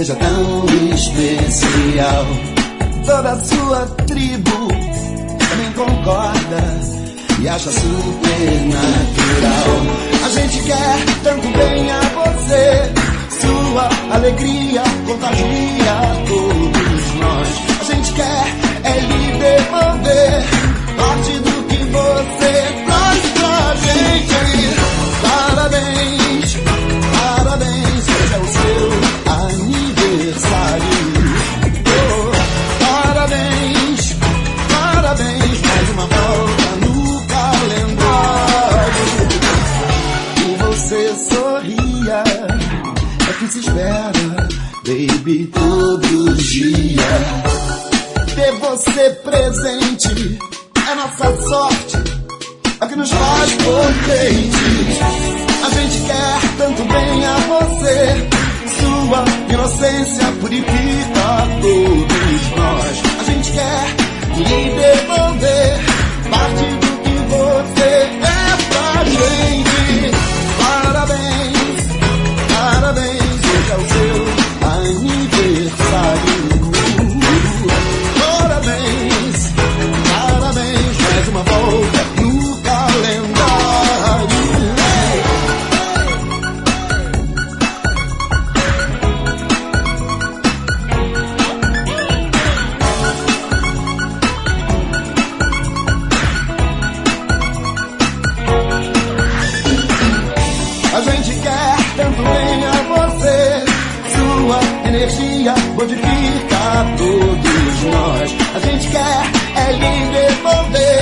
seja tão especial. Toda a sua tribo também concorda e acha super natural. A gente quer tanto bem a você, sua alegria contagia todos nós. A gente quer é lhe devolver parte do que você traz pra gente. Parabéns, parabéns, hoje é o seu aniversário. Oh, parabéns, parabéns, mais uma volta no calendário. E você sorria, é que se espera, baby, todo dia. Ter você presente é nossa sorte, é o que nos faz contentes. A gente quer tanto bem a você, sua inocência purifica todos nós. A gente quer lhe devolver parte do que você é pra gente. Parabéns, parabéns, hoje é o seu aniversário. Parabéns, parabéns, mais uma volta no calendário. A gente quer tanto bem a você, sua energia modifica todos nós. A gente quer é lhe devolver